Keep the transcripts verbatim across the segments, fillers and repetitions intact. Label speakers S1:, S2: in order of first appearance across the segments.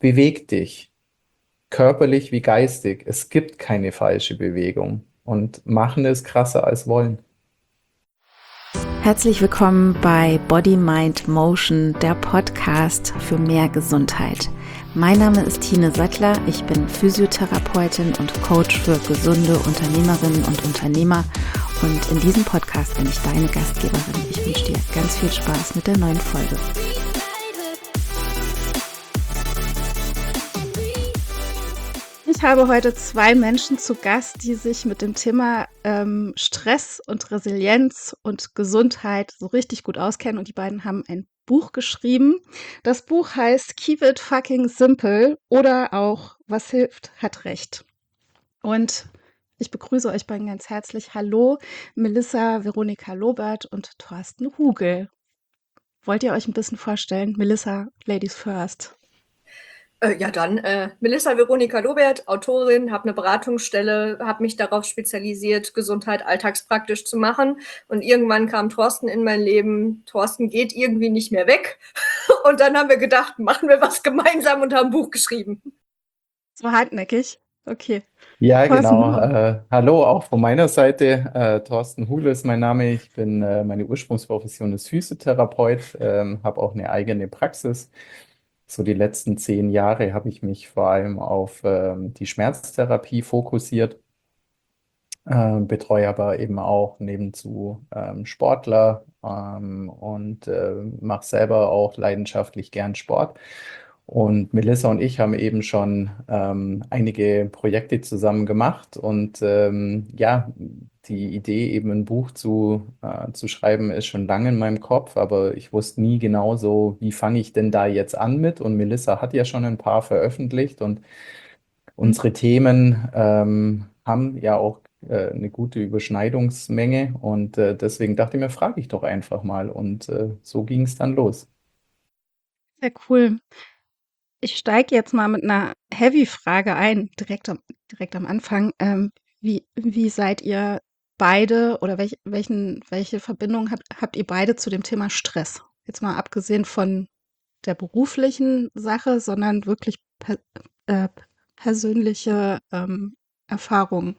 S1: beweg dich, körperlich wie geistig. Es gibt keine falsche Bewegung. Und machen ist krasser als wollen.
S2: Herzlich willkommen bei Body, Mind, Motion, der Podcast für mehr Gesundheit. Mein Name ist Tine Sattler, ich bin Physiotherapeutin und Coach für gesunde Unternehmerinnen und Unternehmer und in diesem Podcast bin ich deine Gastgeberin. Ich wünsche dir ganz viel Spaß mit der neuen Folge. Ich habe heute zwei Menschen zu Gast, die sich mit dem Thema ähm, Stress und Resilienz und Gesundheit so richtig gut auskennen. Und die beiden haben ein Buch geschrieben. Das Buch heißt Keep It Fucking Simple oder auch Was hilft, hat Recht. Und ich begrüße euch beiden ganz herzlich. Hallo, Melissa Veronika Lobert und Thorsten Hugel. Wollt ihr euch ein bisschen vorstellen? Melissa, Ladies first.
S3: Äh, ja, dann äh, Melissa Veronika Lobert, Autorin, habe eine Beratungsstelle, habe mich darauf spezialisiert, Gesundheit alltagspraktisch zu machen. Und irgendwann kam Thorsten in mein Leben. Thorsten geht irgendwie nicht mehr weg. Und dann haben wir gedacht, machen wir was gemeinsam und haben ein Buch geschrieben.
S2: So hartnäckig. Okay.
S1: Ja,
S2: Thorsten,
S1: genau.
S2: du?
S1: Äh, hallo auch von meiner Seite. Äh, Thorsten Hule ist mein Name. Ich bin, äh, meine Ursprungsprofession ist Physiotherapeut, ähm, habe auch eine eigene Praxis. So die letzten zehn Jahre habe ich mich vor allem auf ähm, die Schmerztherapie fokussiert, äh, betreue aber eben auch nebenzu ähm, Sportler ähm, und äh, mache selber auch leidenschaftlich gern Sport. Und Melissa und ich haben eben schon ähm, einige Projekte zusammen gemacht und ähm, ja, die Idee, eben ein Buch zu, äh, zu schreiben, ist schon lange in meinem Kopf, aber ich wusste nie genau so, wie fange ich denn da jetzt an mit? Und Melissa hat ja schon ein paar veröffentlicht und unsere Themen ähm, haben ja auch äh, eine gute Überschneidungsmenge und äh, deswegen dachte ich mir, frage ich doch einfach mal und äh, so ging es dann los.
S2: Sehr cool. Ich steige jetzt mal mit einer Heavy-Frage ein, direkt am, direkt am Anfang. Ähm, wie, wie seid ihr beide oder welch, welchen, welche Verbindung habt, habt ihr beide zu dem Thema Stress? Jetzt mal abgesehen von der beruflichen Sache, sondern wirklich per, äh, persönliche ähm, Erfahrungen.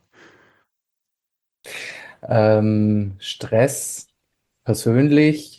S1: Ähm, Stress persönlich,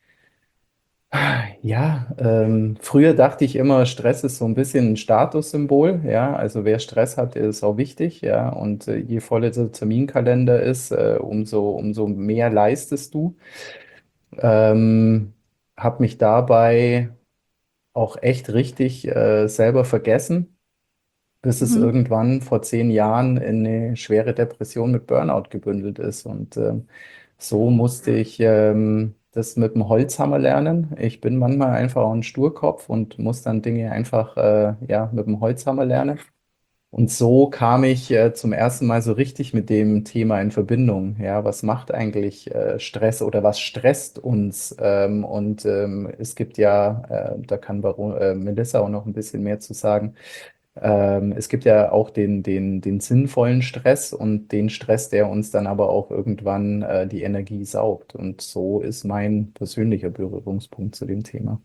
S1: ja, ähm, früher dachte ich immer, Stress ist so ein bisschen ein Statussymbol, ja, also wer Stress hat, ist auch wichtig, ja, und äh, je voller der Terminkalender ist, äh, umso, umso mehr leistest du. Ähm, habe mich dabei auch echt richtig äh, selber vergessen, bis es
S2: Mhm.
S1: irgendwann vor zehn Jahren in eine schwere Depression mit Burnout gebündelt ist. Und ähm, so musste ich ähm, das mit dem Holzhammer lernen. Ich bin manchmal einfach auch ein Sturkopf und muss dann Dinge einfach äh, ja, mit dem Holzhammer lernen. Und so kam ich äh, zum ersten Mal so richtig mit dem Thema in Verbindung. Ja, was macht eigentlich äh, Stress oder was stresst uns? Ähm, und ähm, es gibt ja, äh, da kann Baron, äh, Melissa auch noch ein bisschen mehr zu sagen. Ähm, es gibt ja auch den, den, den sinnvollen Stress und den Stress, der uns dann aber auch irgendwann äh, die Energie saugt. Und so ist mein persönlicher Berührungspunkt zu dem Thema.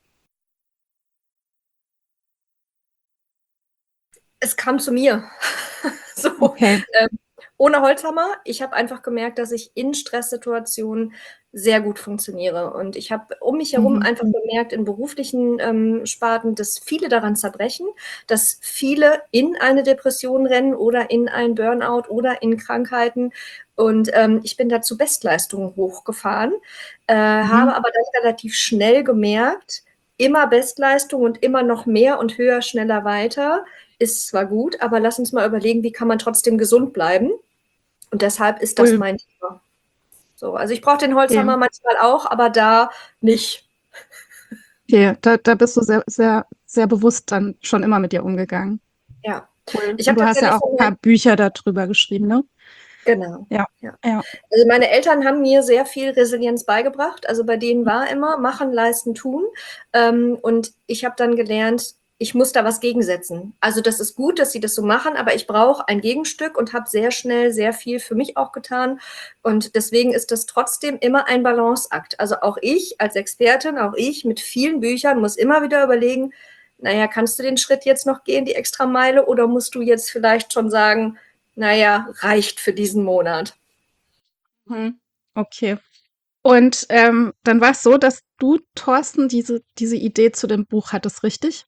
S3: Es kam zu mir. so,
S2: Okay.
S3: ähm, ohne Holzhammer. Ich habe einfach gemerkt, dass ich in Stresssituationen sehr gut funktioniere. Und ich habe um mich herum
S2: Mhm.
S3: einfach bemerkt, in beruflichen ähm, Sparten, dass viele daran zerbrechen, dass viele in eine Depression rennen oder in ein Burnout oder in Krankheiten. Und ähm, ich bin dazu Bestleistungen hochgefahren, äh,
S2: Mhm.
S3: habe aber dann relativ schnell gemerkt, immer Bestleistung und immer noch mehr und höher, schneller, weiter ist zwar gut, aber lass uns mal überlegen, wie kann man trotzdem gesund bleiben? Und deshalb ist das
S2: Cool.
S3: mein Thema. So, also ich brauche den
S2: Okay.
S3: Holzhammer manchmal auch, aber da nicht.
S2: Okay. Da, da bist du sehr, sehr, sehr bewusst dann schon immer mit dir umgegangen.
S3: Ja.
S2: Cool.
S3: Ich
S2: Und
S3: habe
S2: du hast ja
S3: tatsächlich
S2: auch
S3: von
S2: ein
S3: meinen,
S2: paar Bücher darüber geschrieben, ne?
S3: genau.
S2: Ja.
S3: Ja.
S2: Ja.
S3: Also meine Eltern haben mir sehr viel Resilienz beigebracht. Also bei denen war immer machen, leisten, tun. Ähm, und ich habe dann gelernt, ich muss da was gegensetzen. Also das ist gut, dass sie das so machen, aber ich brauche ein Gegenstück und habe sehr schnell sehr viel für mich auch getan. Und deswegen ist das trotzdem immer ein Balanceakt. Also auch ich als Expertin, auch ich mit vielen Büchern muss immer wieder überlegen, naja, kannst du den Schritt jetzt noch gehen, die extra Meile, oder musst du jetzt vielleicht schon sagen, naja, reicht für diesen Monat?
S2: Mhm. Okay. Und ähm, dann war es so, dass du, Thorsten, diese, diese Idee zu dem Buch hattest, richtig?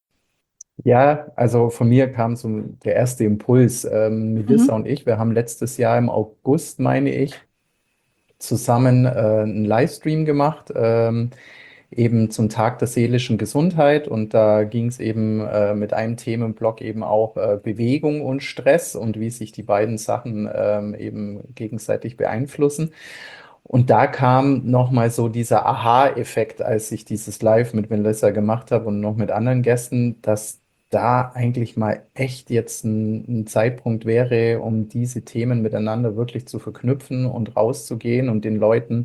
S1: Ja, also von mir kam so der erste Impuls. Ähm,
S2: Mhm.
S1: Melissa und ich, wir haben letztes Jahr im August, meine ich, zusammen äh, einen Livestream gemacht, ähm, eben zum Tag der seelischen Gesundheit. Und da ging es eben äh, mit einem Themenblock eben auch äh, Bewegung und Stress und wie sich die beiden Sachen ähm, eben gegenseitig beeinflussen. Und da kam nochmal so dieser Aha-Effekt, als ich dieses Live mit Melissa gemacht habe und noch mit anderen Gästen, dass da eigentlich mal echt jetzt ein, ein Zeitpunkt wäre, um diese Themen miteinander wirklich zu verknüpfen und rauszugehen und den Leuten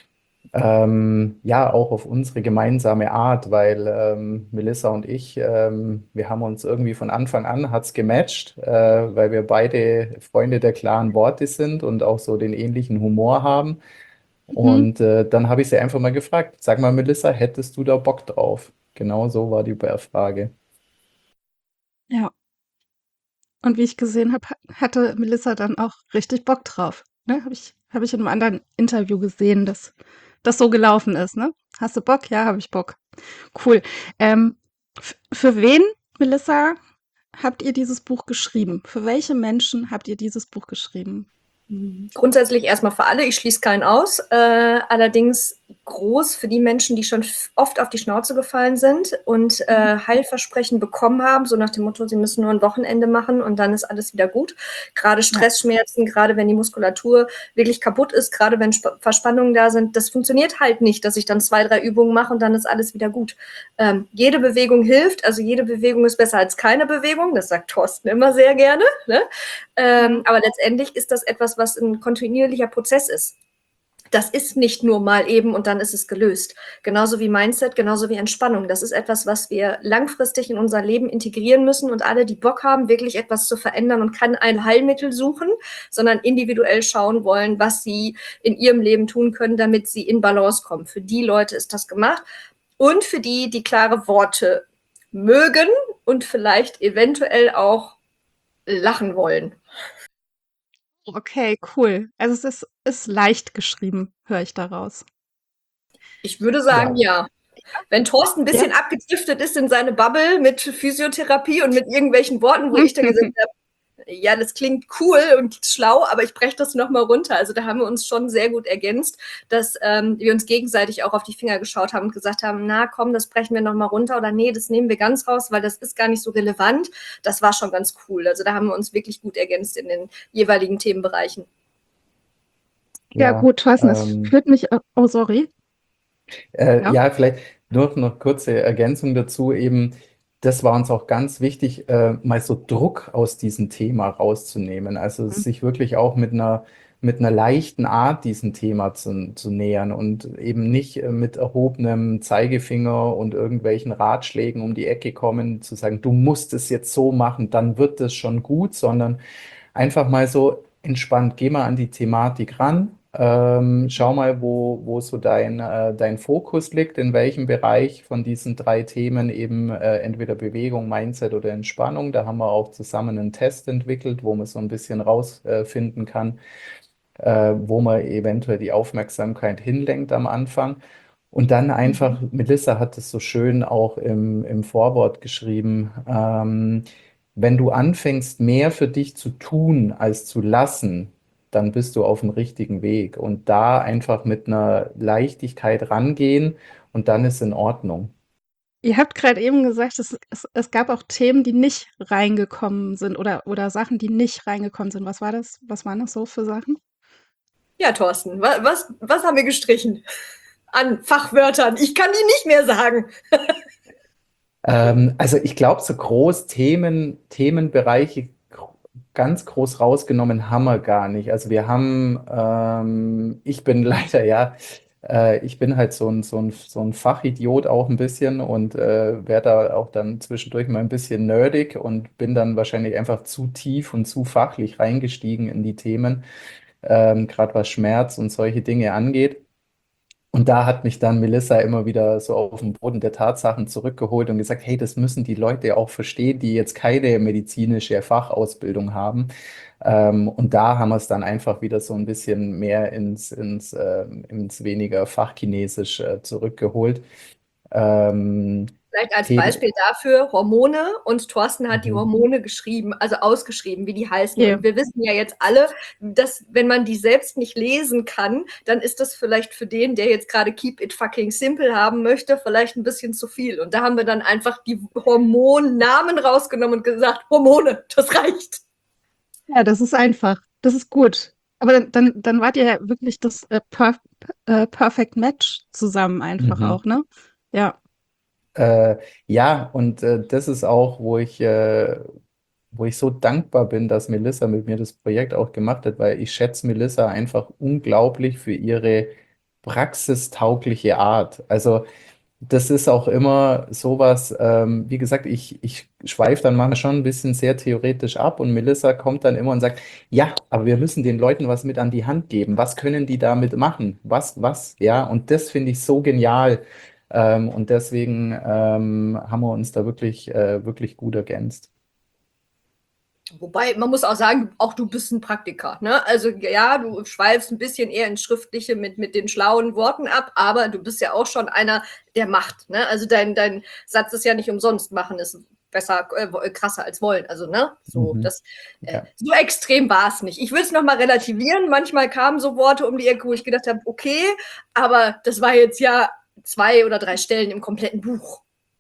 S1: ähm, ja auch auf unsere gemeinsame Art, weil ähm, Melissa und ich, ähm, wir haben uns irgendwie von Anfang an hat's gematcht, äh, weil wir beide Freunde der klaren Worte sind und auch so den ähnlichen Humor haben.
S2: Mhm.
S1: Und äh, dann habe ich sie einfach mal gefragt, sag mal, Melissa, hättest du da Bock drauf? Genau so war die Frage.
S2: Ja. Und wie ich gesehen habe, hatte Melissa dann auch richtig Bock drauf. Ne? Habe ich, hab ich in einem anderen Interview gesehen, dass das so gelaufen ist. Ne? Hast du Bock? Ja, habe ich Bock. Cool. Ähm, f- für wen, Melissa, habt ihr dieses Buch geschrieben? Für welche Menschen habt ihr dieses Buch geschrieben?
S3: Grundsätzlich erstmal für alle, ich schließe keinen aus. Äh, allerdings groß für die Menschen, die schon oft auf die Schnauze gefallen sind und
S2: Mhm.
S3: äh, Heilversprechen bekommen haben, so nach dem Motto, sie müssen nur ein Wochenende machen und dann ist alles wieder gut. Gerade
S2: Ja.
S3: Stressschmerzen, gerade wenn die Muskulatur wirklich kaputt ist, gerade wenn Sp Verspannungen da sind, das funktioniert halt nicht, dass ich dann zwei, drei Übungen mache und dann ist alles wieder gut. Ähm, jede Bewegung hilft, also jede Bewegung ist besser als keine Bewegung, das sagt Thorsten immer sehr gerne, ne? Ähm,
S2: Mhm.
S3: aber letztendlich ist das etwas, was ein kontinuierlicher Prozess ist. Das ist nicht nur mal eben und dann ist es gelöst. Genauso wie Mindset, genauso wie Entspannung. Das ist etwas, was wir langfristig in unser Leben integrieren müssen und alle, die Bock haben, wirklich etwas zu verändern und kein ein Heilmittel suchen, sondern individuell schauen wollen, was sie in ihrem Leben tun können, damit sie in Balance kommen. Für die Leute ist das gemacht und für die, die klare Worte mögen und vielleicht eventuell auch lachen wollen.
S2: Okay, cool. Also es ist, ist leicht geschrieben, höre ich daraus.
S3: Ich würde sagen,
S1: Ja,
S3: ja. Wenn Thorsten ein
S2: Ja.
S3: bisschen abgedriftet ist in seine Bubble mit Physiotherapie und mit irgendwelchen Worten, wo ich dann gesagt habe, ja, das klingt cool und schlau, aber ich breche das nochmal runter. Also da haben wir uns schon sehr gut ergänzt, dass ähm, wir uns gegenseitig auch auf die Finger geschaut haben und gesagt haben, na komm, das brechen wir nochmal runter oder nee, das nehmen wir ganz raus, weil das ist gar nicht so relevant. Das war schon ganz cool. Also da haben wir uns wirklich gut ergänzt in den jeweiligen Themenbereichen.
S2: Ja,
S1: ja.
S2: gut, Thorsten, es
S1: Ähm,
S2: führt mich, oh, sorry.
S1: Äh,
S2: Ja.
S1: ja, vielleicht nur noch kurze Ergänzung dazu eben. Das war uns auch ganz wichtig, äh, mal so Druck aus diesem Thema rauszunehmen. Also
S2: Mhm.
S1: sich wirklich auch mit einer, mit einer leichten Art diesem Thema zu, zu nähern und eben nicht äh, mit erhobenem Zeigefinger und irgendwelchen Ratschlägen um die Ecke kommen, zu sagen, du musst es jetzt so machen, dann wird es schon gut, sondern einfach mal so entspannt, geh mal an die Thematik ran. Ähm, schau mal, wo, wo so dein, äh, dein Fokus liegt, in welchem Bereich von diesen drei Themen eben äh, entweder Bewegung, Mindset oder Entspannung. Da haben wir auch zusammen einen Test entwickelt, wo man so ein bisschen rausfinden kann, äh, wo man eventuell die Aufmerksamkeit hinlenkt am Anfang. Und dann
S2: Mhm.
S1: einfach, Melissa hat es so schön auch im, im Vorwort geschrieben, ähm, wenn du anfängst, mehr für dich zu tun als zu lassen, dann bist du auf dem richtigen Weg. Und da einfach mit einer Leichtigkeit rangehen und dann ist in Ordnung.
S2: Ihr habt gerade eben gesagt, es, es, es gab auch Themen, die nicht reingekommen sind oder, oder Sachen, die nicht reingekommen sind. Was war das? Was waren das so für Sachen?
S3: Ja, Thorsten, wa was, was haben wir gestrichen an Fachwörtern? Ich kann die nicht mehr sagen.
S1: Ähm, also ich glaube, so groß Themen, Themenbereiche gro- ganz groß rausgenommen haben wir gar nicht. Also wir haben, ähm, ich bin leider, ja, äh, ich bin halt so ein, so ein, so ein Fachidiot auch ein bisschen und äh, werde da auch dann zwischendurch mal ein bisschen nerdig und bin dann wahrscheinlich einfach zu tief und zu fachlich reingestiegen in die Themen, ähm, gerade was Schmerz und solche Dinge angeht. Und da hat mich dann Melissa immer wieder so auf den Boden der Tatsachen zurückgeholt und gesagt, hey, das müssen die Leute auch verstehen, die jetzt keine medizinische Fachausbildung haben. Ähm, und da haben wir es dann einfach wieder so ein bisschen mehr ins, ins, ähm, ins weniger Fachchinesisch äh, zurückgeholt. Ähm,
S3: Vielleicht als
S1: Tele
S3: Beispiel dafür Hormone, und Thorsten hat die
S1: mhm.
S3: Hormone geschrieben, also ausgeschrieben, wie die heißen.
S2: Okay.
S3: Und wir wissen ja jetzt alle, dass wenn man die selbst nicht lesen kann, dann ist das vielleicht für den, der jetzt gerade Keep It Fucking Simple haben möchte, vielleicht ein bisschen zu viel. Und da haben wir dann einfach die Hormonnamen rausgenommen und gesagt, Hormone, das reicht.
S2: Ja, das ist einfach. Das ist gut. Aber dann, dann, dann wart ihr ja wirklich das äh, Perf äh, Perfect Match zusammen einfach
S1: Mhm.
S2: auch, ne? Ja.
S1: Äh, ja, und äh, das ist auch, wo ich, äh, wo ich so dankbar bin, dass Melissa mit mir das Projekt auch gemacht hat, weil ich schätze Melissa einfach unglaublich für ihre praxistaugliche Art. Also das ist auch immer sowas, ähm, wie gesagt, ich, ich schweife dann manchmal schon ein bisschen sehr theoretisch ab und Melissa kommt dann immer und sagt, ja, aber wir müssen den Leuten was mit an die Hand geben. Was können die damit machen? Was, was? Ja, und das finde ich so genial. Ähm, und deswegen ähm, haben wir uns da wirklich, äh, wirklich gut ergänzt.
S3: Wobei, man muss auch sagen, auch du bist ein Praktiker. Ne? Also ja, du schweifst ein bisschen eher ins Schriftliche mit, mit den schlauen Worten ab, aber du bist ja auch schon einer, der macht. Ne? Also dein, dein Satz ist ja nicht umsonst, machen ist besser, äh, krasser als wollen. Also, ne, so,
S1: Mhm.
S3: das, äh,
S1: Ja.
S3: so extrem war es nicht. Ich will es nochmal relativieren. Manchmal kamen so Worte um die Ecke, wo ich gedacht habe, okay, aber das war jetzt ja zwei oder drei Stellen im kompletten Buch.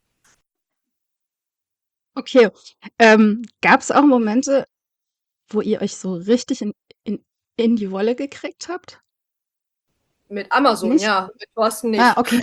S2: Okay. Ähm, gab es auch Momente, wo ihr euch so richtig in, in, in die Wolle gekriegt habt?
S3: Mit Amazon,
S2: Nicht?
S3: ja, mit Thorsten
S2: Ah,
S3: nicht.
S2: okay.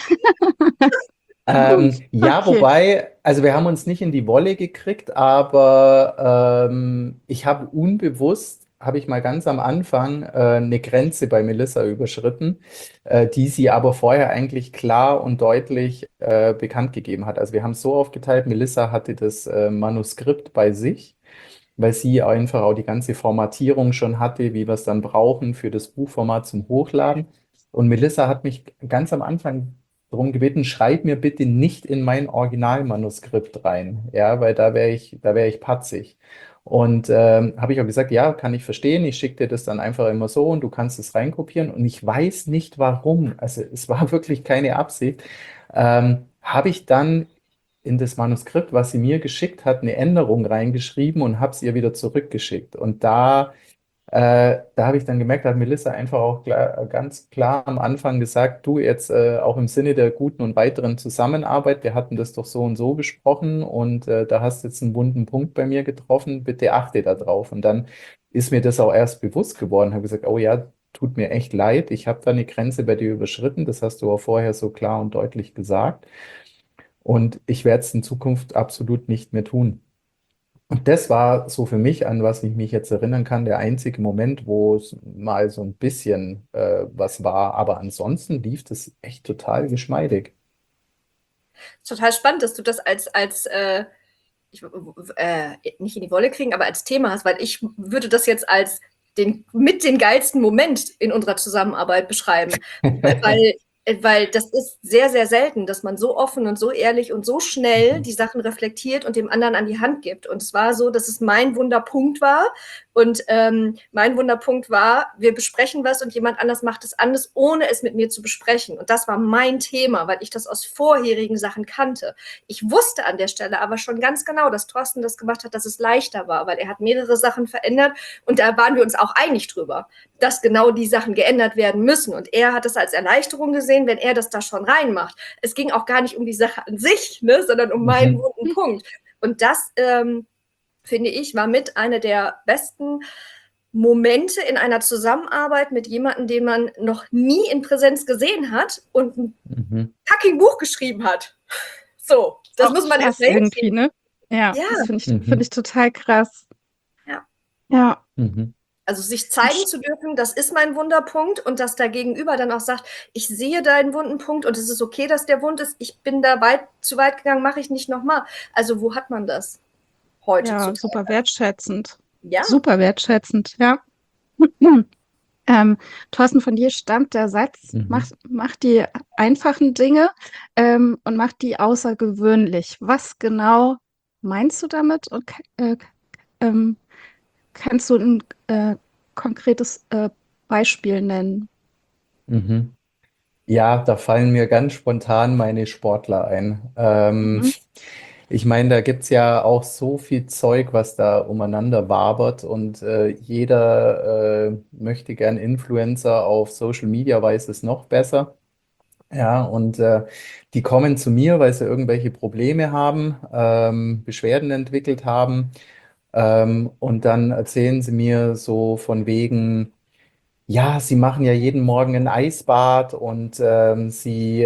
S1: Ähm,
S2: Gut.
S1: ja,
S2: Okay.
S1: wobei, also wir haben uns nicht in die Wolle gekriegt, aber ähm, ich habe unbewusst, habe ich mal ganz am Anfang äh, eine Grenze bei Melissa überschritten, äh, die sie aber vorher eigentlich klar und deutlich äh, bekannt gegeben hat. Also wir haben es so aufgeteilt, Melissa hatte das äh, Manuskript bei sich, weil sie einfach auch die ganze Formatierung schon hatte, wie wir es dann brauchen für das Buchformat zum Hochladen. Und Melissa hat mich ganz am Anfang darum gebeten, schreib mir bitte nicht in mein Originalmanuskript rein, ja, weil da wäre ich, da wäre ich patzig. Und ähm, habe ich auch gesagt, ja, kann ich verstehen, ich schicke dir das dann einfach immer so und du kannst es reinkopieren. Und ich weiß nicht warum, also es war wirklich keine Absicht, ähm, habe ich dann in das Manuskript, was sie mir geschickt hat, eine Änderung reingeschrieben und habe es ihr wieder zurückgeschickt. Und da äh, da habe ich dann gemerkt, da hat Melissa einfach auch klar, ganz klar am Anfang gesagt, du jetzt äh, auch im Sinne der guten und weiteren Zusammenarbeit, wir hatten das doch so und so besprochen und äh, da hast du jetzt einen wunden Punkt bei mir getroffen, bitte achte da drauf. Und dann ist mir das auch erst bewusst geworden, habe gesagt, oh ja, tut mir echt leid, ich habe da eine Grenze bei dir überschritten, das hast du auch vorher so klar und deutlich gesagt und ich werde es in Zukunft absolut nicht mehr tun. Und das war so für mich, an was ich mich jetzt erinnern kann, der einzige Moment, wo es mal so ein bisschen äh, was war. Aber ansonsten lief das echt total geschmeidig.
S3: Total spannend, dass du das als, als äh, ich, äh, nicht in die Wolle kriegen, aber als Thema hast, weil ich würde das jetzt als den, mit den geilsten Moment in unserer Zusammenarbeit beschreiben. Weil, weil das ist sehr, sehr selten, dass man so offen und so ehrlich und so schnell
S1: Mhm.
S3: die Sachen reflektiert und dem anderen an die Hand gibt. Und es war so, dass es mein Wunderpunkt war. Und ähm, mein Wunderpunkt war, wir besprechen was und jemand anders macht es anders, ohne es mit mir zu besprechen. Und das war mein Thema, weil ich das aus vorherigen Sachen kannte. Ich wusste an der Stelle aber schon ganz genau, dass Thorsten das gemacht hat, dass es leichter war, weil er hat mehrere Sachen verändert und da waren wir uns auch einig drüber, dass genau die Sachen geändert werden müssen. Und er hat das als Erleichterung gesehen, wenn er das da schon reinmacht. Es ging auch gar nicht um die Sache an sich, ne, sondern um meinen
S1: Mhm.
S3: wunden Punkt. Und das, ähm, finde ich, war mit einer der besten Momente in einer Zusammenarbeit mit jemandem, den man noch nie in Präsenz gesehen hat und ein
S1: Mhm.
S3: fucking Buch geschrieben hat. So, das
S2: Auch
S3: muss man erst
S2: krass
S3: mal
S2: irgendwie,
S3: hinkriegen.
S2: ne? Ja,
S3: Ja,
S2: das finde ich, finde
S1: Mhm.
S2: ich total krass.
S3: ja.
S2: Ja.
S1: Mhm.
S3: Also sich zeigen zu dürfen, das ist mein Wunderpunkt und dass da gegenüber dann auch sagt, ich sehe deinen wunden Punkt und es ist okay, dass der wund ist. Ich bin da weit, zu weit gegangen, mache ich nicht nochmal. Also wo hat man das
S2: Ja,
S3: heutzutage?
S2: super wertschätzend.
S3: Ja,
S2: Super wertschätzend, ja. Ähm, Thorsten, von dir stammt der Satz, mach,
S1: Mhm.
S2: mach die einfachen Dinge ähm, und mach die außergewöhnlich. Was genau meinst du damit? Und ka- äh, ähm, kannst du ein äh, konkretes äh, Beispiel nennen?
S1: Mhm. Ja, da fallen mir ganz spontan meine Sportler ein. Ähm,
S2: Mhm.
S1: ich meine, da gibt's ja auch so viel Zeug, was da umeinander wabert und äh, jeder äh, möchte gern Influencer auf Social Media, weiß es noch besser. Ja, und äh, die kommen zu mir, weil sie irgendwelche Probleme haben, ähm, Beschwerden entwickelt haben. Ähm, und dann erzählen sie mir so von wegen, ja, sie machen ja jeden Morgen ein Eisbad und ähm, sie,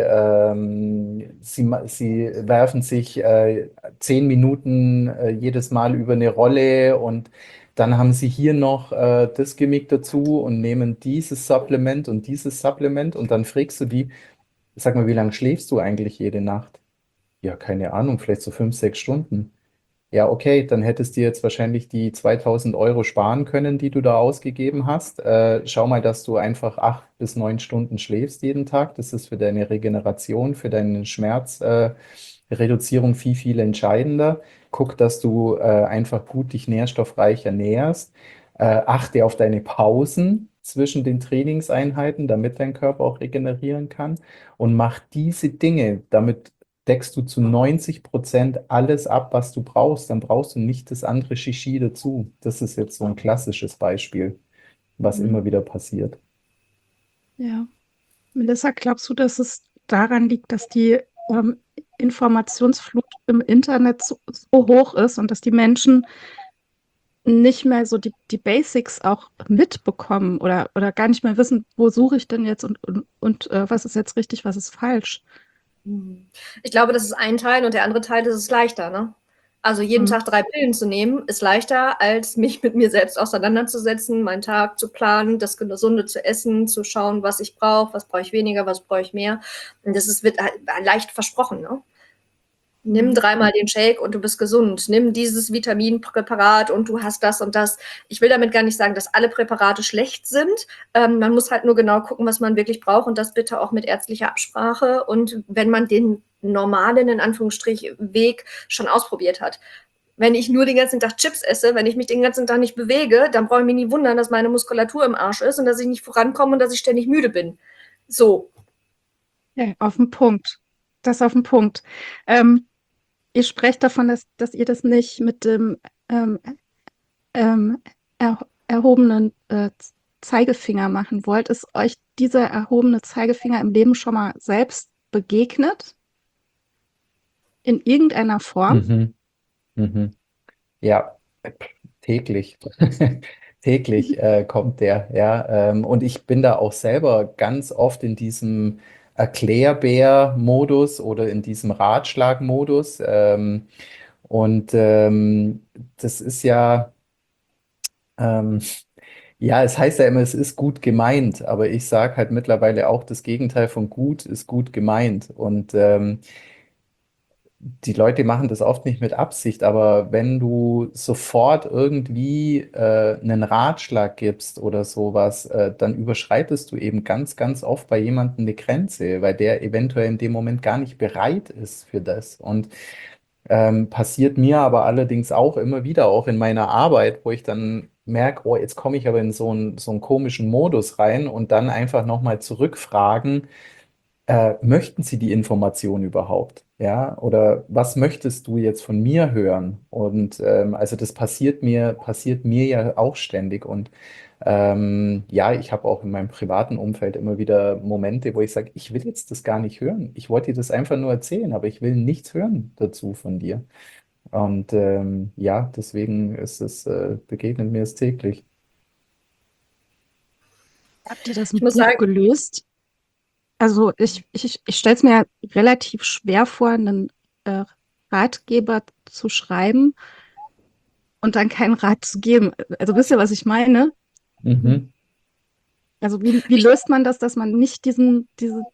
S1: ähm, sie, ma- sie werfen sich äh, zehn Minuten äh, jedes Mal über eine Rolle und dann haben sie hier noch äh, das Gimmick dazu und nehmen dieses Supplement und dieses Supplement und dann fragst du die, sag mal, wie lange schläfst du eigentlich jede Nacht? Ja, keine Ahnung, vielleicht so fünf, sechs Stunden. Ja, okay, dann hättest du jetzt wahrscheinlich die zweitausend Euro sparen können, die du da ausgegeben hast. Äh, schau mal, dass du einfach acht bis neun Stunden schläfst jeden Tag. Das ist für deine Regeneration, für deine Schmerzreduzierung äh, Reduzierung viel, viel entscheidender. Guck, dass du äh, einfach gut dich nährstoffreich ernährst. Äh, achte auf deine Pausen zwischen den Trainingseinheiten, damit dein Körper auch regenerieren kann. Und mach diese Dinge, damit deckst du zu neunzig Prozent alles ab, was du brauchst. Dann brauchst du nicht das andere Shishi dazu. Das ist jetzt so ein klassisches Beispiel, was
S2: Mhm.
S1: immer wieder passiert.
S2: Ja. Melissa, glaubst du, dass es daran liegt, dass die ähm, Informationsflut im Internet so, so hoch ist und dass die Menschen nicht mehr so die, die Basics auch mitbekommen oder, oder gar nicht mehr wissen, wo suche ich denn jetzt und, und, und äh, was ist jetzt richtig, was ist falsch?
S3: Mhm. Ich glaube, das ist ein Teil und der andere Teil, das ist leichter, ne? Also jeden
S2: Mhm.
S3: Tag drei Pillen zu nehmen, ist leichter, als mich mit mir selbst auseinanderzusetzen, meinen Tag zu planen, das Gesunde zu essen, zu schauen, was ich brauche, was brauche ich weniger, was brauche ich mehr. Und das ist, wird halt leicht versprochen, ne? Nimm
S2: Mhm.
S3: dreimal den Shake und du bist gesund. Nimm dieses Vitaminpräparat und du hast das und das. Ich will damit gar nicht sagen, dass alle Präparate schlecht sind. Ähm, man muss halt nur genau gucken, was man wirklich braucht und das bitte auch mit ärztlicher Absprache und wenn man den normalen, in Anführungsstrich, Weg schon ausprobiert hat. Wenn ich nur den ganzen Tag Chips esse, wenn ich mich den ganzen Tag nicht bewege, dann brauche ich mich nie wundern, dass meine Muskulatur im Arsch ist und dass ich nicht vorankomme und dass ich ständig müde bin. So.
S2: Ja, auf den Punkt. Das auf den Punkt. Ähm, ihr sprecht davon, dass, dass ihr das nicht mit dem ähm, ähm, er, erhobenen äh, Zeigefinger machen wollt. Ist euch dieser erhobene Zeigefinger im Leben schon mal selbst begegnet? In irgendeiner Form?
S1: Mhm. Mhm. Ja, täglich. Täglich äh, kommt der, ja. Ähm, und ich bin da auch selber ganz oft in diesem Erklärbär-Modus oder in diesem Ratschlag-Modus. Ähm, und ähm, das ist ja, ähm, ja, es heißt ja immer, es ist gut gemeint, aber ich sage halt mittlerweile auch, das Gegenteil von gut ist gut gemeint. Und ähm, die Leute machen das oft nicht mit Absicht, aber wenn du sofort irgendwie äh, einen Ratschlag gibst oder sowas, äh, dann überschreitest du eben ganz, ganz oft bei jemandem eine Grenze, weil der eventuell in dem Moment gar nicht bereit ist für das. Und ähm, passiert mir aber allerdings auch immer wieder, auch in meiner Arbeit, wo ich dann merke, oh, jetzt komme ich aber in so einen, so einen komischen Modus rein und dann einfach nochmal zurückfragen, äh, möchten Sie die Information überhaupt? Ja, oder was möchtest du jetzt von mir hören? Und ähm, also das passiert mir, passiert mir ja auch ständig. Und ähm, ja, ich habe auch in meinem privaten Umfeld immer wieder Momente, wo ich sage, ich will jetzt das gar nicht hören. Ich wollte dir das einfach nur erzählen, aber ich will nichts hören dazu von dir. Und ähm, ja, deswegen ist es, äh, begegnet mir es täglich.
S2: Habt ihr das
S3: Ich
S2: im
S3: muss
S2: Buch
S3: sagen,
S2: gelöst? Also ich, ich, ich stelle es mir relativ schwer vor, einen äh, Ratgeber zu schreiben und dann keinen Rat zu geben. Also wisst ihr, was ich meine?
S1: Mhm.
S2: Also wie, wie
S3: ich,
S2: löst man das, dass man nicht diesen, diese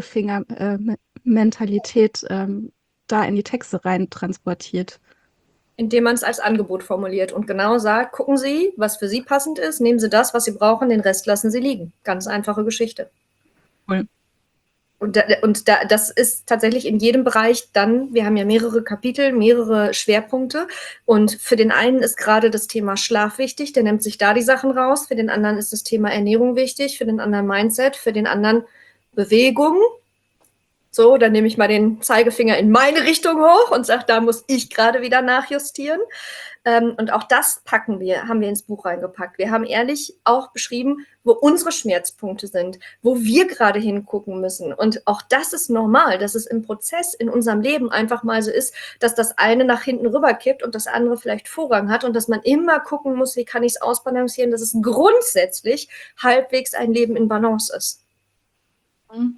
S2: Zeigefinger-Mentalität ähm, da in die Texte rein transportiert?
S3: Indem man es als Angebot formuliert und genau sagt, gucken Sie, was für Sie passend ist, nehmen Sie das, was Sie brauchen, den Rest lassen Sie liegen. Ganz einfache Geschichte.
S2: Cool.
S3: Und, da, und da, das ist tatsächlich in jedem Bereich dann, wir haben ja mehrere Kapitel, mehrere Schwerpunkte und für den einen ist gerade das Thema Schlaf wichtig, der nimmt sich da die Sachen raus, für den anderen ist das Thema Ernährung wichtig, für den anderen Mindset, für den anderen Bewegung. So, dann nehme ich mal den Zeigefinger in meine Richtung hoch und sage, da muss ich gerade wieder nachjustieren. Ähm, und auch das packen wir, haben wir ins Buch reingepackt. Wir haben ehrlich auch beschrieben, wo unsere Schmerzpunkte sind, wo wir gerade hingucken müssen. Und auch das ist normal, dass es im Prozess in unserem Leben einfach mal so ist, dass das eine nach hinten rüberkippt und das andere vielleicht Vorrang hat und dass man immer gucken muss, wie kann ich es ausbalancieren, dass es grundsätzlich halbwegs ein Leben in Balance ist.
S2: Mhm.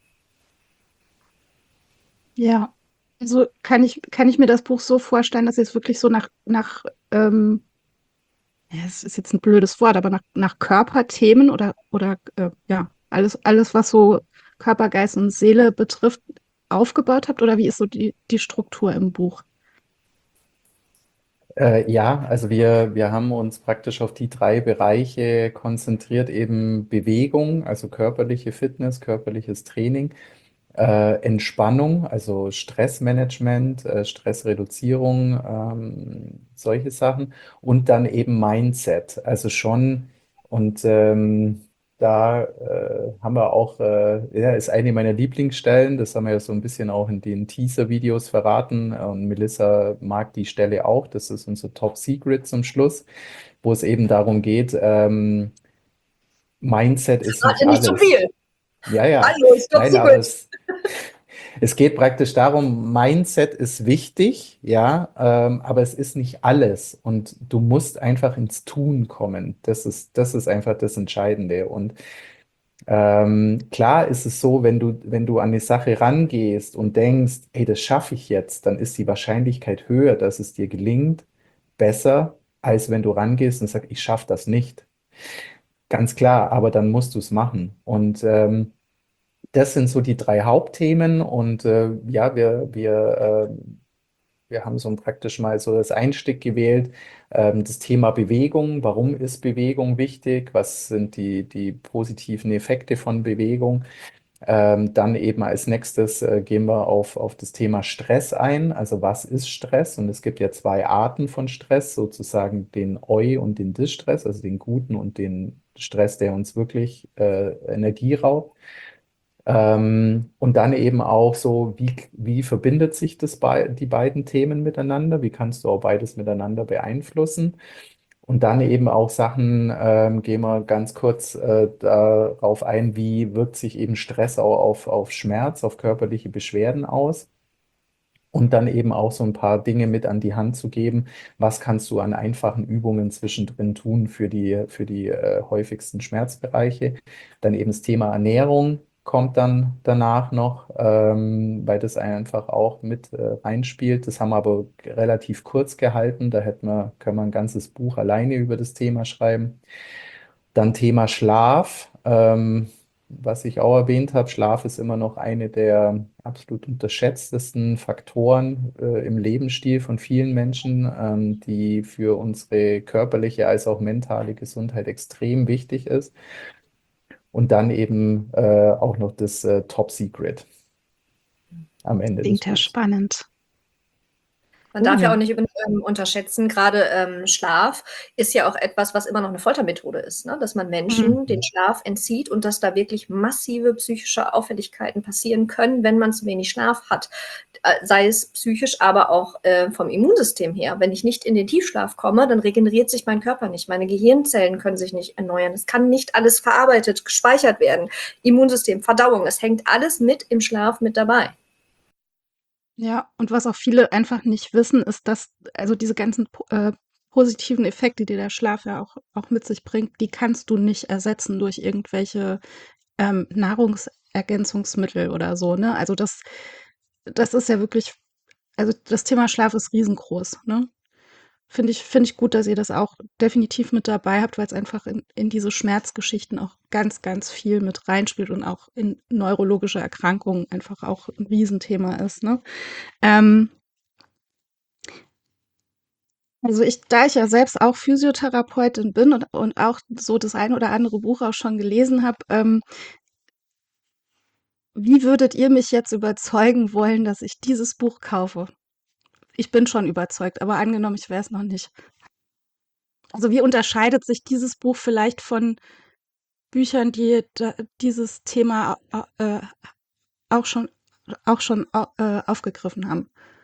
S2: Ja, also kann ich, kann ich mir das Buch so vorstellen, dass es wirklich so nach, nach ähm, ja, es ist jetzt ein blödes Wort, aber nach, nach Körperthemen oder, oder äh, ja, alles, alles, was so Körper, Geist und Seele betrifft, aufgebaut habt? Oder wie ist so die, die Struktur im Buch?
S1: Äh, ja, also wir, wir haben uns praktisch auf die drei Bereiche konzentriert, eben Bewegung, also körperliche Fitness, körperliches Training, äh, Entspannung, also Stressmanagement, äh, Stressreduzierung, ähm, solche Sachen und dann eben Mindset, also schon und ähm, da äh, haben wir auch, äh, ja, ist eine meiner Lieblingsstellen, das haben wir ja so ein bisschen auch in den Teaser-Videos verraten und Melissa mag die Stelle auch, das ist unser Top Secret zum Schluss, wo es eben darum geht, ähm, Mindset ist nicht
S3: Warte nicht zu
S1: alles.
S3: viel.
S1: Ja, ja,
S3: Hallo, ist Top
S1: nein, aber
S3: Secret.
S1: es, es geht praktisch darum, Mindset ist wichtig, ja, ähm, aber es ist nicht alles und du musst einfach ins Tun kommen. Das ist, das ist einfach das Entscheidende. Und ähm, klar ist es so, wenn du, wenn du an die Sache rangehst und denkst, hey, das schaffe ich jetzt, dann ist die Wahrscheinlichkeit höher, dass es dir gelingt, besser, als wenn du rangehst und sagst, ich schaffe das nicht. Ganz klar, aber dann musst du es machen. Und ähm, das sind so die drei Hauptthemen und äh, ja, wir, wir, äh, wir haben so praktisch mal so das Einstieg gewählt, ähm, das Thema Bewegung. Warum ist Bewegung wichtig? Was sind die, die positiven Effekte von Bewegung? Ähm, dann eben als nächstes äh, gehen wir auf, auf das Thema Stress ein. Also was ist Stress? Und es gibt ja zwei Arten von Stress, sozusagen den Eu- und den Dis-Stress, also den guten und den Stress, der uns wirklich äh, Energie raubt. Ähm, und dann eben auch so, wie, wie verbindet sich das bei, die beiden Themen miteinander? Wie kannst du auch beides miteinander beeinflussen? Und dann eben auch Sachen, ähm, gehen wir ganz kurz äh, darauf ein, wie wirkt sich eben Stress auch auf, auf Schmerz, auf körperliche Beschwerden aus? Und dann eben auch so ein paar Dinge mit an die Hand zu geben. Was kannst du an einfachen Übungen zwischendrin tun für die, für die äh, häufigsten Schmerzbereiche? Dann eben das Thema Ernährung kommt dann danach noch, ähm, weil das einfach auch mit äh, reinspielt. Das haben wir aber relativ kurz gehalten. Da hätten wir, können wir ein ganzes Buch alleine über das Thema schreiben. Dann Thema Schlaf, ähm, was ich auch erwähnt habe. Schlaf ist immer noch eine der absolut unterschätztesten Faktoren äh, im Lebensstil von vielen Menschen, ähm, die für unsere körperliche als auch mentale Gesundheit extrem wichtig ist. Und dann eben äh, auch noch das äh, Top Secret am Ende des
S2: Klingt ja
S1: Buchs.
S2: spannend.
S3: Man darf ja auch
S2: Cool.
S3: nicht ähm, unterschätzen, gerade ähm, Schlaf ist ja auch etwas, was immer noch eine Foltermethode ist, ne? Dass man
S2: Mhm.
S3: Menschen den Schlaf entzieht und dass da wirklich massive psychische Auffälligkeiten passieren können, wenn man zu wenig Schlaf hat. Äh, sei es psychisch, aber auch äh, vom Immunsystem her. Wenn ich nicht in den Tiefschlaf komme, dann regeneriert sich mein Körper nicht. Meine Gehirnzellen können sich nicht erneuern. Es kann nicht alles verarbeitet, gespeichert werden. Immunsystem, Verdauung, es hängt alles mit im Schlaf mit dabei.
S2: Ja, und was auch viele einfach nicht wissen, ist, dass also diese ganzen po äh, positiven Effekte, die der Schlaf ja auch auch mit sich bringt, die kannst du nicht ersetzen durch irgendwelche, ähm, Nahrungsergänzungsmittel oder so, ne? Also, das das ist ja wirklich also, das Thema Schlaf ist riesengroß, ne? Finde ich finde ich gut, dass ihr das auch definitiv mit dabei habt, weil's einfach in in diese Schmerzgeschichten auch ganz, ganz viel mit reinspielt und auch in neurologische Erkrankungen einfach auch 'n Riesenthema ist, ne? Ähm Also ich, da ich ja selbst auch Physiotherapeutin bin und, und auch so das ein oder andere Buch auch schon gelesen habe, ähm, wie würdet ihr mich jetzt überzeugen wollen, dass ich dieses Buch kaufe? Ich bin schon überzeugt, aber angenommen, ich wäre es noch nicht. Also wie unterscheidet sich dieses Buch vielleicht von Büchern, die da, dieses Thema äh, auch schon, auch schon äh, aufgegriffen haben?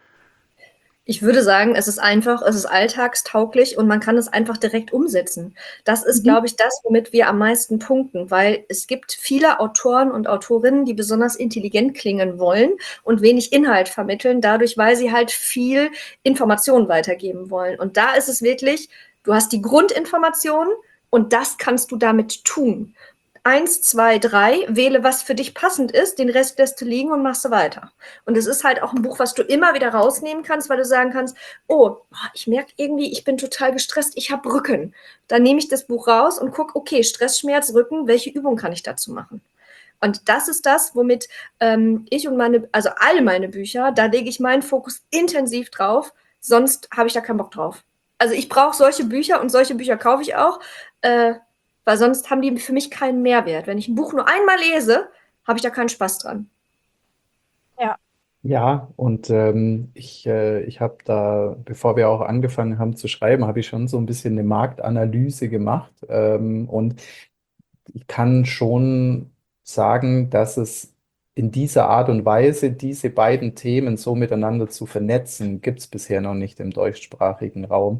S3: Ich würde sagen, es ist einfach, es ist alltagstauglich und man kann es einfach direkt umsetzen. Das ist,
S2: Mhm.
S3: glaube ich, das, womit wir am meisten punkten, weil es gibt viele Autoren und Autorinnen, die besonders intelligent klingen wollen und wenig Inhalt vermitteln, dadurch, weil sie halt viel Information weitergeben wollen. Und da ist es wirklich, du hast die Grundinformation und das kannst du damit tun. Eins, zwei, drei, wähle, was für dich passend ist, den Rest lässt du liegen und machst du weiter. Und es ist halt auch ein Buch, was du immer wieder rausnehmen kannst, weil du sagen kannst, oh, ich merke irgendwie, ich bin total gestresst, ich habe Rücken. Dann nehme ich das Buch raus und gucke, okay, Stress, Schmerz, Rücken, welche Übung kann ich dazu machen? Und das ist das, womit ähm, ich und meine, also all meine Bücher, da lege ich meinen Fokus intensiv drauf, sonst habe ich da keinen Bock drauf. Also ich brauche solche Bücher und solche Bücher kaufe ich auch, äh, weil sonst haben die für mich keinen Mehrwert. Wenn ich ein Buch nur einmal lese, habe ich da keinen Spaß dran.
S2: Ja.
S1: Ja, und ähm, ich, äh, ich habe da, bevor wir auch angefangen haben zu schreiben, habe ich schon so ein bisschen eine Marktanalyse gemacht. Ähm, und ich kann schon sagen, dass es in dieser Art und Weise, diese beiden Themen so miteinander zu vernetzen, gibt es bisher noch nicht im deutschsprachigen Raum.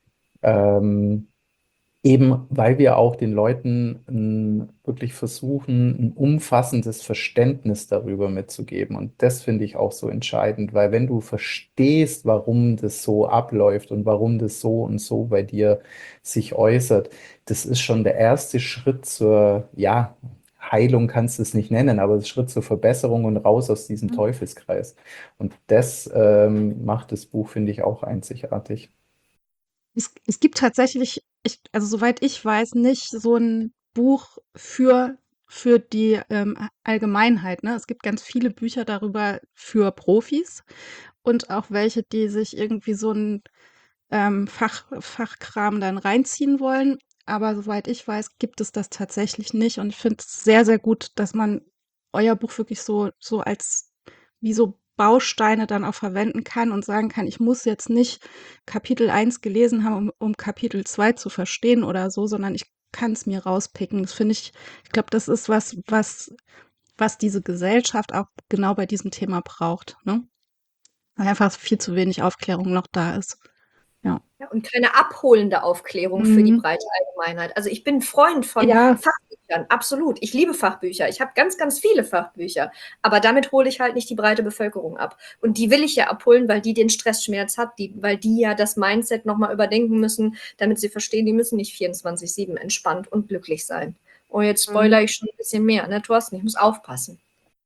S1: Ähm, Eben weil wir auch den Leuten ähm, wirklich versuchen, ein umfassendes Verständnis darüber mitzugeben. Und das finde ich auch so entscheidend, weil wenn du verstehst, warum das so abläuft und warum das so und so bei dir sich äußert, das ist schon der erste Schritt zur, ja, Heilung kannst du es nicht nennen, aber das Schritt zur Verbesserung und raus aus diesem Teufelskreis. Und das ähm, macht das Buch, finde ich, auch einzigartig.
S2: Es, es gibt tatsächlich, ich, also soweit ich weiß, nicht so ein Buch für, für die ähm, Allgemeinheit. Ne? Es gibt ganz viele Bücher darüber für Profis und auch welche, die sich irgendwie so ein ähm, Fach, Fachkram dann reinziehen wollen. Aber soweit ich weiß, gibt es das tatsächlich nicht. Und ich finde es sehr, sehr gut, dass man euer Buch wirklich so, so als wie so Bausteine dann auch verwenden kann und sagen kann, ich muss jetzt nicht Kapitel eins gelesen haben, um, um Kapitel zwei zu verstehen oder so, sondern ich kann es mir rauspicken. Das finde ich, ich glaube, das ist was, was, was diese Gesellschaft auch genau bei diesem Thema braucht, ne? Weil einfach viel zu wenig Aufklärung noch da ist. Ja.
S3: Ja, und keine abholende Aufklärung für die
S2: Mhm.
S3: breite Allgemeinheit. Also ich bin Freund von
S2: Ja,
S3: Fachbüchern, absolut. Ich liebe Fachbücher. Ich habe ganz, ganz viele Fachbücher. Aber damit hole ich halt nicht die breite Bevölkerung ab. Und die will ich ja abholen, weil die den Stressschmerz hat, die, weil die ja das Mindset nochmal überdenken müssen, damit sie verstehen, die müssen nicht vierundzwanzig sieben entspannt und glücklich sein. Oh, jetzt
S2: mhm.
S3: spoilere ich schon ein bisschen mehr, ne, Thorsten? Ich muss aufpassen.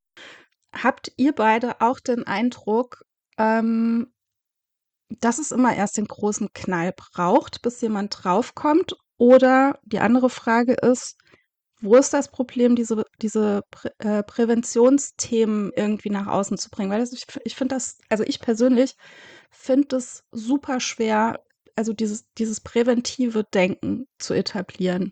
S2: Habt ihr beide auch den Eindruck, ähm, dass es immer erst den großen Knall braucht, bis jemand draufkommt? Oder die andere Frage ist, wo ist das Problem, diese, diese Prä äh, Präventionsthemen irgendwie nach außen zu bringen? Weil das, ich, ich finde das, also ich persönlich finde es super schwer, also dieses, dieses präventive Denken zu etablieren.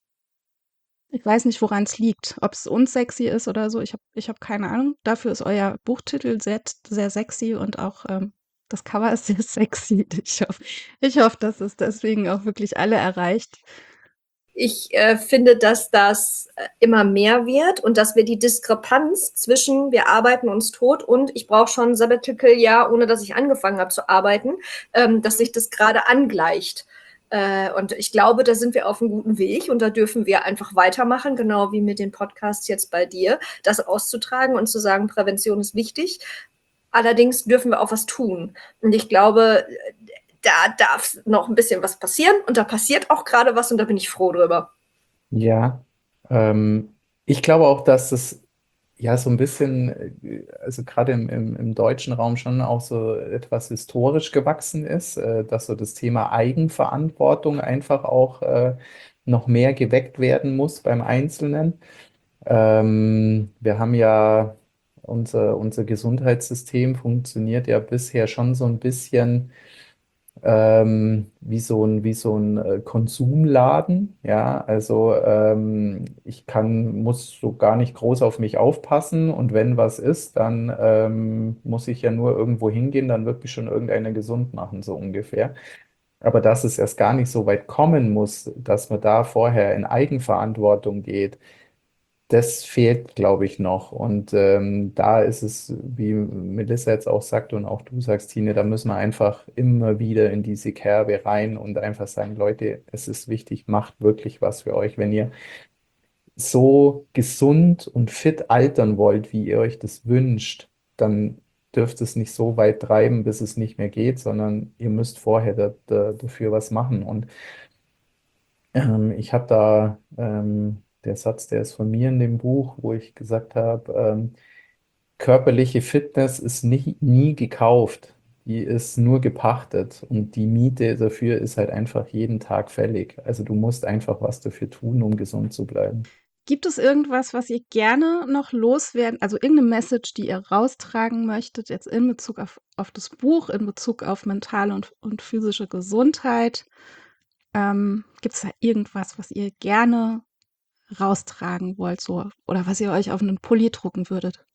S2: Ich weiß nicht, woran es liegt, ob es unsexy ist oder so. Ich habe ich hab keine Ahnung. Dafür ist euer Buchtitel sehr, sehr sexy und auch ähm, das Cover ist sehr sexy. Ich hoffe, ich hoffe, dass es deswegen auch wirklich alle erreicht.
S3: Ich äh, finde, dass das äh, immer mehr wird und dass wir die Diskrepanz zwischen wir arbeiten uns tot und ich brauche schon ein Sabbatical-Jahr, ohne dass ich angefangen habe zu arbeiten, ähm, dass sich das gerade angleicht. Äh, und ich glaube, da sind wir auf einem guten Weg und da dürfen wir einfach weitermachen, genau wie mit den Podcasts jetzt bei dir, das auszutragen und zu sagen, Prävention ist wichtig. Allerdings dürfen wir auch was tun. Und ich glaube, da darf noch ein bisschen was passieren und da passiert auch gerade was und da bin ich froh drüber.
S1: Ja, ähm, ich glaube auch, dass es ja so ein bisschen, äh, also gerade im, im, im deutschen Raum schon auch so etwas historisch gewachsen ist, äh, dass so das Thema Eigenverantwortung einfach auch äh, noch mehr geweckt werden muss beim Einzelnen. Ähm, wir haben ja, unser, unser Gesundheitssystem funktioniert ja bisher schon so ein bisschen ähm, wie so ein, wie so ein äh, Konsumladen. Ja, also ähm, ich kann, muss so gar nicht groß auf mich aufpassen und wenn was ist, dann ähm, muss ich ja nur irgendwo hingehen, dann wird mich schon irgendeiner gesund machen, so ungefähr. Aber dass es erst gar nicht so weit kommen muss, dass man da vorher in Eigenverantwortung geht, das fehlt, glaube ich, noch. Und ähm, da ist es, wie Melissa jetzt auch sagt und auch du sagst, Tine, da müssen wir einfach immer wieder in diese Kerbe rein und einfach sagen, Leute, es ist wichtig, macht wirklich was für euch. Wenn ihr so gesund und fit altern wollt, wie ihr euch das wünscht, dann dürft es nicht so weit treiben, bis es nicht mehr geht, sondern ihr müsst vorher da, da, dafür was machen. Und ähm, ich habe da ähm, der Satz, der ist von mir in dem Buch, wo ich gesagt habe, ähm, körperliche Fitness ist nie, nie gekauft, die ist nur gepachtet und die Miete dafür ist halt einfach jeden Tag fällig. Also du musst einfach was dafür tun, um gesund zu bleiben.
S2: Gibt es irgendwas, was ihr gerne noch loswerden, also irgendeine Message, die ihr raustragen möchtet, jetzt in Bezug auf, auf das Buch, in Bezug auf mentale und, und physische Gesundheit? Ähm, Gibt es da irgendwas, was ihr gerne raustragen wollt, so, oder was ihr euch auf einen Pulli drucken würdet?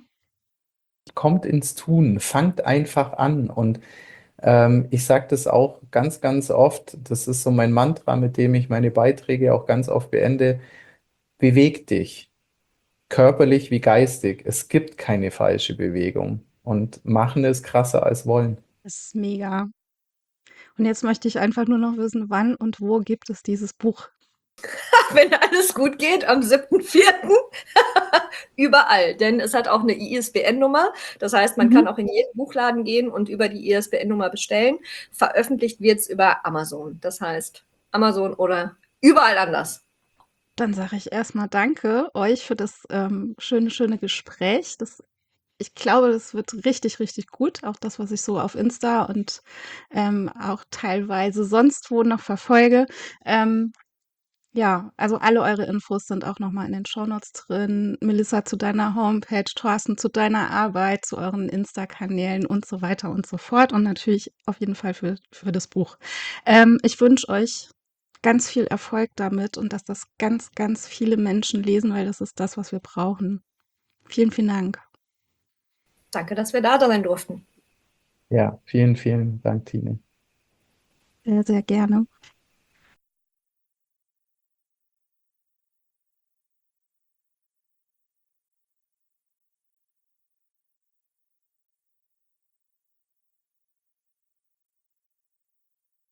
S1: Kommt ins Tun, fangt einfach an und ähm, ich sage das auch ganz, ganz oft, das ist so mein Mantra, mit dem ich meine Beiträge auch ganz oft beende, beweg dich. Körperlich wie geistig. Es gibt keine falsche Bewegung. Und machen ist krasser als wollen.
S2: Das ist mega. Und jetzt möchte ich einfach nur noch wissen, wann und wo gibt es dieses Buch?
S3: Wenn alles gut geht, am siebten vierten überall, denn es hat auch eine I S B N-Nummer. Das heißt, man kann
S2: Mhm.
S3: auch in jeden Buchladen gehen und über die I S B N-Nummer bestellen. Veröffentlicht wird es über Amazon. Das heißt, Amazon oder überall anders.
S2: Dann sage ich erstmal danke euch für das ähm, schöne, schöne Gespräch. Das, ich glaube, das wird richtig, richtig gut. Auch das, was ich so auf Insta und ähm, auch teilweise sonst wo noch verfolge. Ähm, Ja, also alle eure Infos sind auch nochmal in den Shownotes drin. Melissa zu deiner Homepage, Thorsten zu deiner Arbeit, zu euren Insta-Kanälen und so weiter und so fort. Und natürlich auf jeden Fall für, für das Buch. Ähm, ich wünsche euch ganz viel Erfolg damit und dass das ganz, ganz viele Menschen lesen, weil das ist das, was wir brauchen. Vielen, vielen Dank.
S3: Danke, dass wir da sein durften.
S1: Ja, vielen, vielen Dank, Tine.
S2: Sehr, sehr gerne.